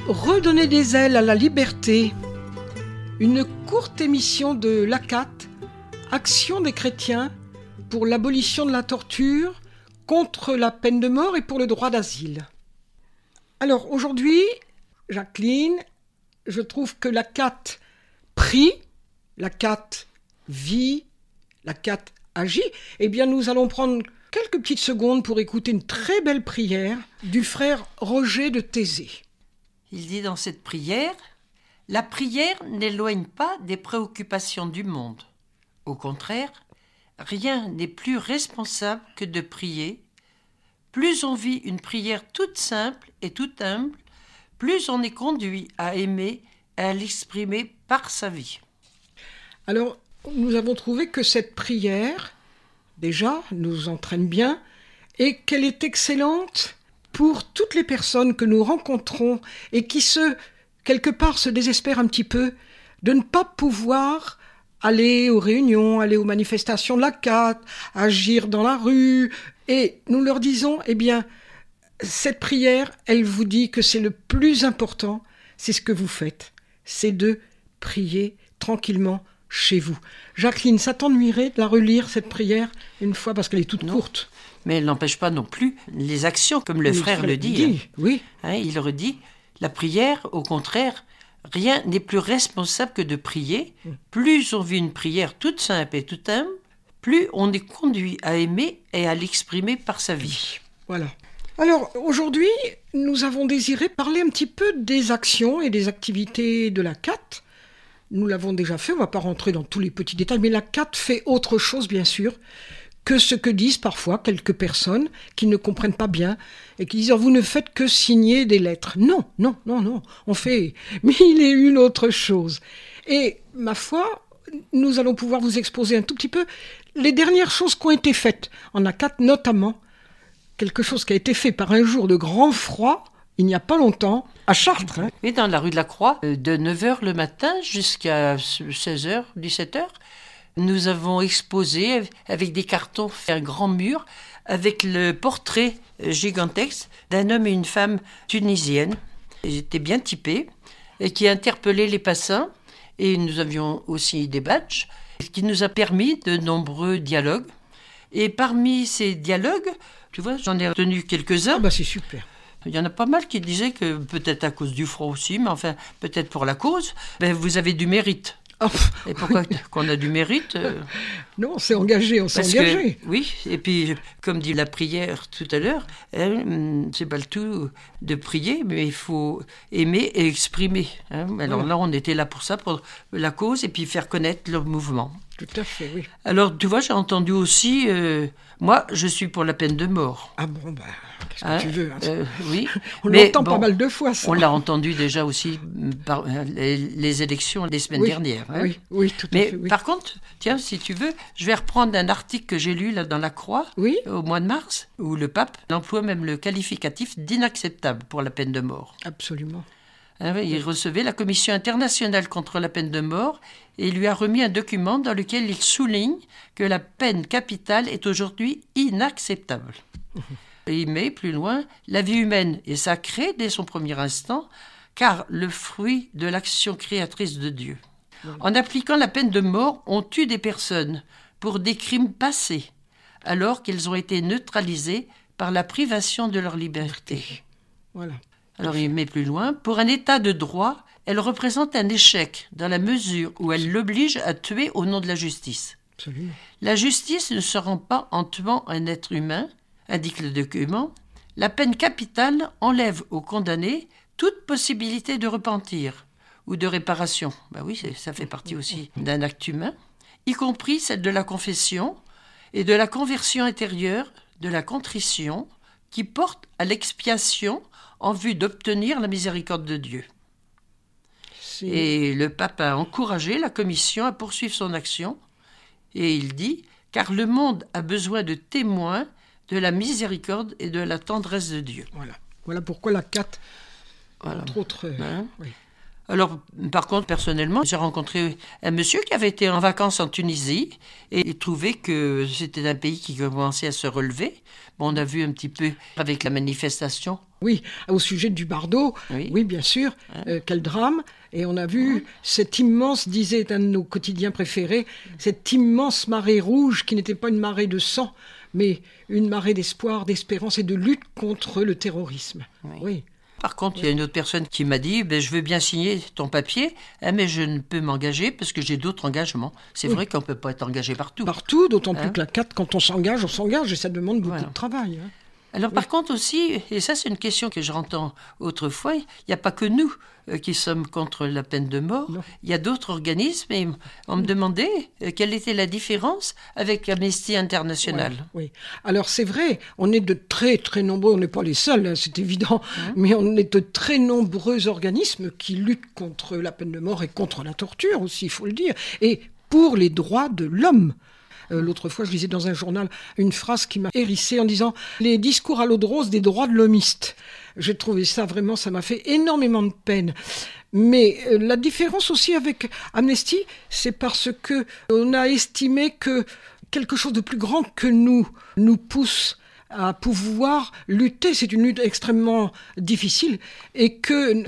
Redonner des ailes à la liberté. Une courte émission de l'ACAT, Action des chrétiens pour l'abolition de la torture, contre la peine de mort et pour le droit d'asile. Alors aujourd'hui, Jacqueline, je trouve que l'ACAT prie, l'ACAT vit, l'ACAT agit. Eh bien, nous allons prendre quelques petites secondes pour écouter une très belle prière du frère Roger de Thésée. Il dit dans cette prière, « La prière n'éloigne pas des préoccupations du monde. Au contraire, rien n'est plus responsable que de prier. Plus on vit une prière toute simple et toute humble, plus on est conduit à aimer et à l'exprimer par sa vie. » Alors, nous avons trouvé que cette prière, déjà, nous entraîne bien et qu'elle est excellente pour toutes les personnes que nous rencontrons et qui quelque part, se désespèrent un petit peu de ne pas pouvoir aller aux réunions, aller aux manifestations de l'ACAT, agir dans la rue. Et nous leur disons, eh bien, cette prière, elle vous dit que c'est le plus important, c'est ce que vous faites, c'est de prier tranquillement chez vous. Jacqueline, ça t'ennuierait de la relire, cette prière, une fois, parce qu'elle est toute courte? Mais elle n'empêche pas non plus les actions, comme le frère le dit. Oui. Il redit, la prière, au contraire, rien n'est plus responsable que de prier. Plus on vit une prière toute simple et toute humble, plus on est conduit à aimer et à l'exprimer par sa vie. Voilà. Alors, aujourd'hui, nous avons désiré parler un petit peu des actions et des activités de l'ACAT. Nous l'avons déjà fait, on ne va pas rentrer dans tous les petits détails, mais l'ACAT fait autre chose, bien sûr, que ce que disent parfois quelques personnes qui ne comprennent pas bien et qui disent « vous ne faites que signer des lettres ». Non, on fait mille et une autres choses. Et ma foi, nous allons pouvoir vous exposer un tout petit peu les dernières choses qui ont été faites en ACAT, notamment quelque chose qui a été fait par un jour de grand froid, il n'y a pas longtemps, à Chartres. Oui, dans la rue de la Croix, de 9h le matin jusqu'à 16h, 17h, nous avons exposé avec des cartons un grand mur avec le portrait gigantesque d'un homme et une femme tunisienne. Ils étaient bien typés et qui interpellaient les passants. Et nous avions aussi des badges, ce qui nous a permis de nombreux dialogues. Et parmi ces dialogues, tu vois, j'en ai retenu quelques-uns. Ah bah c'est super. Il y en a pas mal qui disaient que, peut-être à cause du froid aussi, mais enfin, peut-être pour la cause, vous avez du mérite. Oh, et pourquoi qu'on a du mérite Non, on s'est engagé, Oui, et puis, comme dit la prière tout à l'heure, c'est pas le tout de prier, mais il faut aimer et exprimer. Alors là, on était là pour ça, pour la cause, et puis faire connaître le mouvement. Tout à fait, oui. Alors, tu vois, j'ai entendu aussi, moi, je suis pour la peine de mort. Ah bon, qu'est-ce que tu veux Oui. On l'entend pas mal de fois, ça. On l'a entendu déjà aussi par les élections des semaines dernières. Oui, tout à fait. Mais par contre, tiens, si tu veux, je vais reprendre un article que j'ai lu là dans la Croix, au mois de mars, où le pape emploie même le qualificatif d'inacceptable pour la peine de mort. Absolument. Il recevait la Commission internationale contre la peine de mort et lui a remis un document dans lequel il souligne que la peine capitale est aujourd'hui inacceptable. Et il met plus loin, la vie humaine est sacrée dès son premier instant, car le fruit de l'action créatrice de Dieu. En appliquant la peine de mort, on tue des personnes pour des crimes passés, alors qu'elles ont été neutralisées par la privation de leur liberté. Voilà. Alors il met plus loin, pour un état de droit, elle représente un échec dans la mesure où elle l'oblige à tuer au nom de la justice. Absolument. La justice ne se rend pas en tuant un être humain, indique le document. La peine capitale enlève au condamné toute possibilité de repentir ou de réparation. Oui, ça fait partie aussi d'un acte humain, y compris celle de la confession et de la conversion intérieure, de la contrition, qui porte à l'expiation en vue d'obtenir la miséricorde de Dieu. Et le pape a encouragé la commission à poursuivre son action, et il dit « Car le monde a besoin de témoins de la miséricorde et de la tendresse de Dieu. » Voilà pourquoi la CAT, entre autres... Oui. Alors, par contre, personnellement, j'ai rencontré un monsieur qui avait été en vacances en Tunisie et il trouvait que c'était un pays qui commençait à se relever. Bon, on a vu un petit peu avec la manifestation. Oui, au sujet du Bardo, oui bien sûr, quel drame. Et on a vu cette immense, disait un de nos quotidiens préférés, cette immense marée rouge qui n'était pas une marée de sang, mais une marée d'espoir, d'espérance et de lutte contre le terrorisme. Oui. Par contre, il y a une autre personne qui m'a dit je veux bien signer ton papier, mais je ne peux m'engager parce que j'ai d'autres engagements. C'est vrai qu'on ne peut pas être engagé partout. Partout, d'autant plus que la CAT, quand on s'engage et ça demande beaucoup de travail. Alors par contre aussi, et ça c'est une question que j'entends autrefois, il n'y a pas que nous qui sommes contre la peine de mort, il y a d'autres organismes et on me demandait quelle était la différence avec Amnesty International. Oui. Alors c'est vrai, on est de très très nombreux, on n'est pas les seuls, c'est évident, mais on est de très nombreux organismes qui luttent contre la peine de mort et contre la torture aussi, il faut le dire, et pour les droits de l'homme. L'autre fois, je lisais dans un journal une phrase qui m'a hérissée en disant « Les discours à l'eau de rose des droits de l'homiste ». J'ai trouvé ça vraiment, ça m'a fait énormément de peine. Mais la différence aussi avec Amnesty, c'est parce que on a estimé que quelque chose de plus grand que nous pousse à pouvoir lutter. C'est une lutte extrêmement difficile et que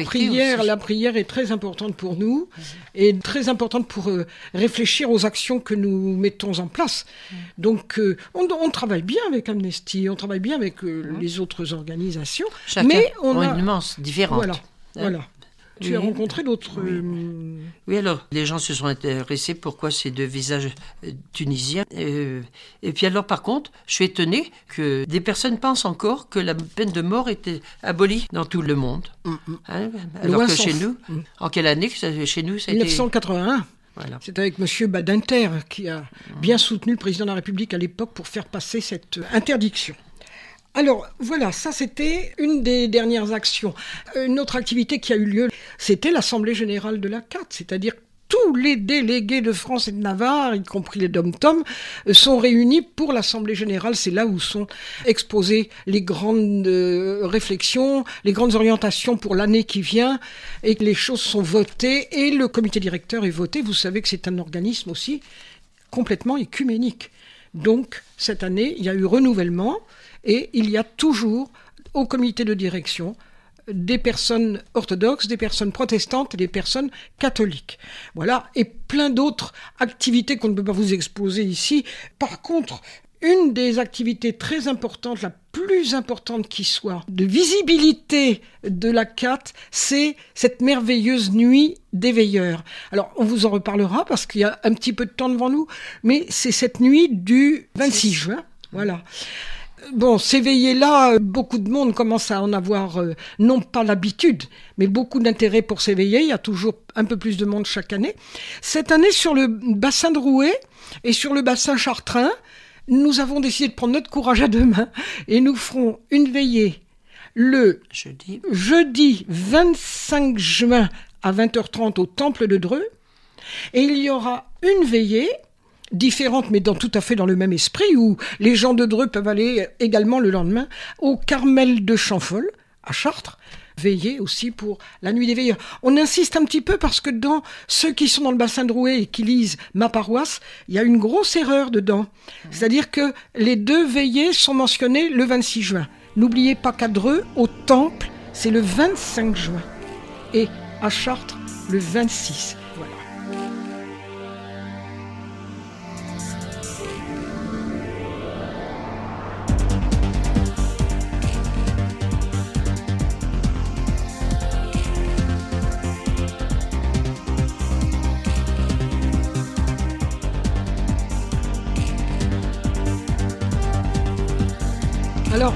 la prière est très importante pour nous et très importante pour réfléchir aux actions que nous mettons en place. Donc on travaille bien avec Amnesty, on travaille bien avec les autres organisations. Chacun mais on a une nuance différente. Voilà. Tu as rencontré d'autres... Oui, alors, les gens se sont intéressés pourquoi ces deux visages tunisiens. Et puis alors, par contre, je suis étonnée que des personnes pensent encore que la peine de mort était abolie dans tout le monde. Alors que chez nous, en quelle année chez nous ça a 1981. Voilà. C'est avec M. Badinter qui a bien soutenu le président de la République à l'époque pour faire passer cette interdiction. Alors voilà, ça c'était une des dernières actions. Une autre activité qui a eu lieu, c'était l'Assemblée Générale de la CAT, c'est-à-dire tous les délégués de France et de Navarre, y compris les dom-tom, sont réunis pour l'Assemblée Générale. C'est là où sont exposées les grandes réflexions, les grandes orientations pour l'année qui vient, et que les choses sont votées, et le comité directeur est voté. Vous savez que c'est un organisme aussi complètement écuménique. Donc cette année, il y a eu renouvellement, et il y a toujours au comité de direction des personnes orthodoxes, des personnes protestantes et des personnes catholiques. Voilà, et plein d'autres activités qu'on ne peut pas vous exposer ici. Par contre, une des activités très importantes, la plus importante qui soit, de visibilité de la CAT, c'est cette merveilleuse nuit des veilleurs. Alors, on vous en reparlera parce qu'il y a un petit peu de temps devant nous, mais c'est cette nuit du 26 juin. Voilà. Bon, ces veillées-là, beaucoup de monde commence à en avoir, non pas l'habitude, mais beaucoup d'intérêt pour ces veillées. Il y a toujours un peu plus de monde chaque année. Cette année, sur le bassin de Rouet et sur le bassin chartrain, nous avons décidé de prendre notre courage à deux mains et nous ferons une veillée le jeudi 25 juin à 20h30 au Temple de Dreux. Et il y aura une veillée différente, mais tout à fait dans le même esprit, où les gens de Dreux peuvent aller également le lendemain au Carmel de Champfol, à Chartres, veiller aussi pour la nuit des veilleurs. On insiste un petit peu parce que dans ceux qui sont dans le bassin de Rouet et qui lisent ma paroisse, il y a une grosse erreur dedans. C'est-à-dire que les deux veillées sont mentionnées le 26 juin. N'oubliez pas qu'à Dreux, au Temple, c'est le 25 juin. Et à Chartres, le 26. Voilà. Alors,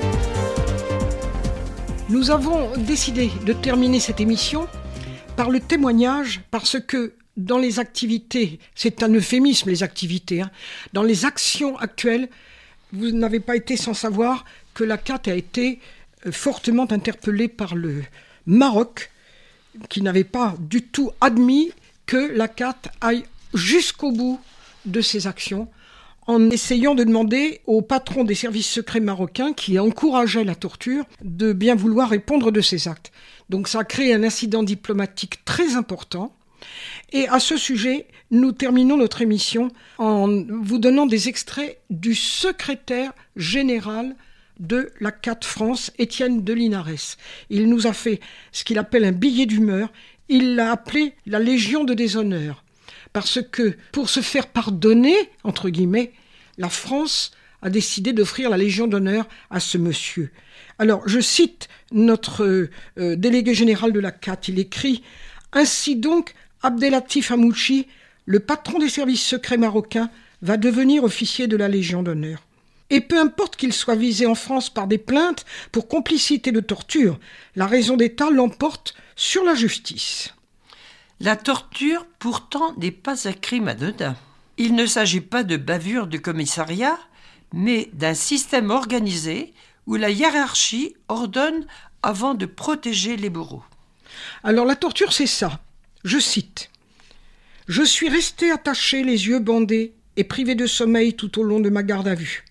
nous avons décidé de terminer cette émission par le témoignage, parce que dans les activités, c'est un euphémisme les activités, dans les actions actuelles, vous n'avez pas été sans savoir que la CAT a été fortement interpellée par le Maroc, qui n'avait pas du tout admis que la CAT aille jusqu'au bout de ses actions, en essayant de demander au patron des services secrets marocains, qui encourageait la torture, de bien vouloir répondre de ces actes. Donc ça a créé un incident diplomatique très important. Et à ce sujet, nous terminons notre émission en vous donnant des extraits du secrétaire général de la CAT France, Étienne de Linares. Il nous a fait ce qu'il appelle un billet d'humeur. Il l'a appelé la Légion de déshonneur. Parce que, pour se faire pardonner, entre guillemets, la France a décidé d'offrir la Légion d'honneur à ce monsieur. Alors, je cite notre délégué général de la CAT. Il écrit « Ainsi donc, Abdelatif Hamouchi, le patron des services secrets marocains, va devenir officier de la Légion d'honneur. Et peu importe qu'il soit visé en France par des plaintes pour complicité de torture, la raison d'État l'emporte sur la justice. » La torture, pourtant, n'est pas un crime anodin. Il ne s'agit pas de bavure du commissariat, mais d'un système organisé où la hiérarchie ordonne avant de protéger les bourreaux. Alors la torture, c'est ça. Je cite. « Je suis resté attaché, les yeux bandés et privé de sommeil tout au long de ma garde à vue.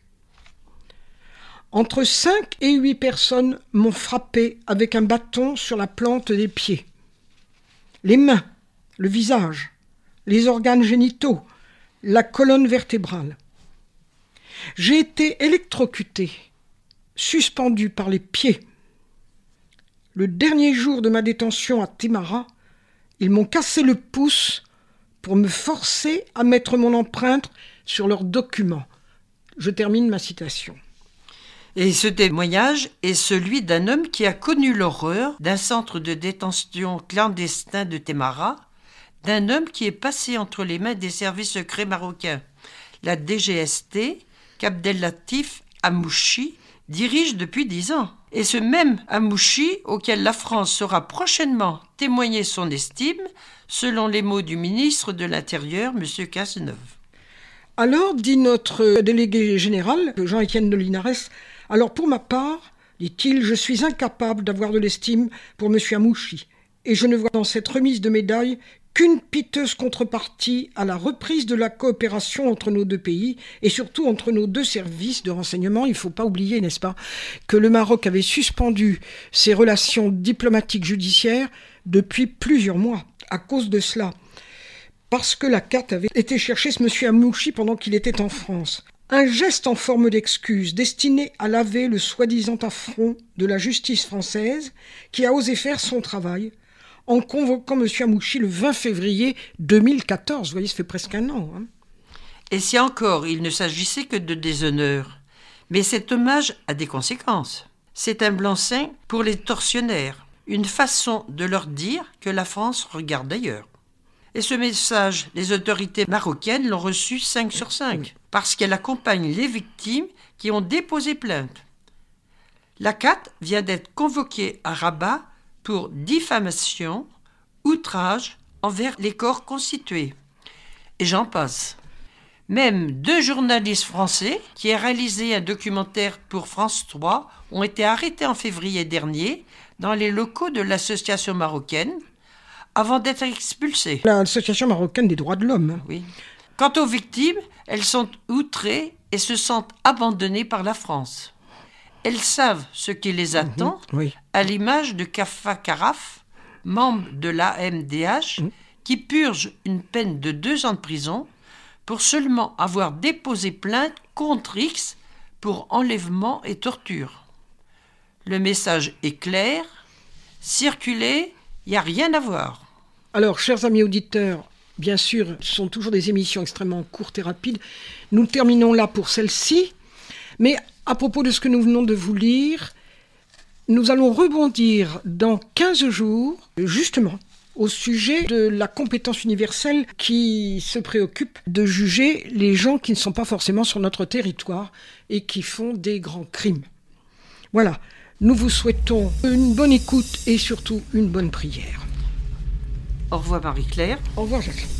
Entre 5 et 8 personnes m'ont frappé avec un bâton sur la plante des pieds. Les mains, le visage, les organes génitaux, la colonne vertébrale. J'ai été électrocuté, suspendu par les pieds. Le dernier jour de ma détention à Témara, ils m'ont cassé le pouce pour me forcer à mettre mon empreinte sur leurs documents. » Je termine ma citation. Et ce témoignage est celui d'un homme qui a connu l'horreur d'un centre de détention clandestin de Témara, d'un homme qui est passé entre les mains des services secrets marocains. La DGST, qu'Abdelatif Hamouchi dirige depuis 10 ans. Et ce même Hamouchi, auquel la France saura prochainement témoigner son estime, selon les mots du ministre de l'Intérieur, M. Cazeneuve. Alors, dit notre délégué général, Jean-Étienne de Linares, alors pour ma part, dit-il, je suis incapable d'avoir de l'estime pour M. Hamouchi, et je ne vois dans cette remise de médaille qu'une piteuse contrepartie à la reprise de la coopération entre nos deux pays et surtout entre nos deux services de renseignement. Il ne faut pas oublier, n'est-ce pas, que le Maroc avait suspendu ses relations diplomatiques judiciaires depuis plusieurs mois à cause de cela, parce que la CAT avait été chercher ce monsieur Hamouchi pendant qu'il était en France. Un geste en forme d'excuse destiné à laver le soi-disant affront de la justice française qui a osé faire son travail en convoquant M. Hamouchi le 20 février 2014. Vous voyez, ça fait presque un an. Et si encore il ne s'agissait que de déshonneur, mais cet hommage a des conséquences. C'est un blanc-seing pour les tortionnaires, une façon de leur dire que la France regarde ailleurs. Et ce message, les autorités marocaines l'ont reçu 5 sur 5, parce qu'elle accompagne les victimes qui ont déposé plainte. La CAT vient d'être convoquée à Rabat pour diffamation, outrage envers les corps constitués. Et j'en passe. Même 2 journalistes français qui ont réalisé un documentaire pour France 3 ont été arrêtés en février dernier dans les locaux de l'association marocaine avant d'être expulsés. L'association marocaine des droits de l'homme. Oui. Quant aux victimes, elles sont outrées et se sentent abandonnées par la France. Elles savent ce qui les attend, oui. À l'image de Kafa Karaf, membre de l'AMDH, qui purge une peine de 2 ans de prison pour seulement avoir déposé plainte contre X pour enlèvement et torture. Le message est clair, circuler, il n'y a rien à voir. Alors, chers amis auditeurs, bien sûr, ce sont toujours des émissions extrêmement courtes et rapides. Nous terminons là pour celle-ci, mais à propos de ce que nous venons de vous lire, nous allons rebondir dans 15 jours, justement, au sujet de la compétence universelle qui se préoccupe de juger les gens qui ne sont pas forcément sur notre territoire et qui font des grands crimes. Voilà, nous vous souhaitons une bonne écoute et surtout une bonne prière. Au revoir Marie-Claire. Au revoir Jacques.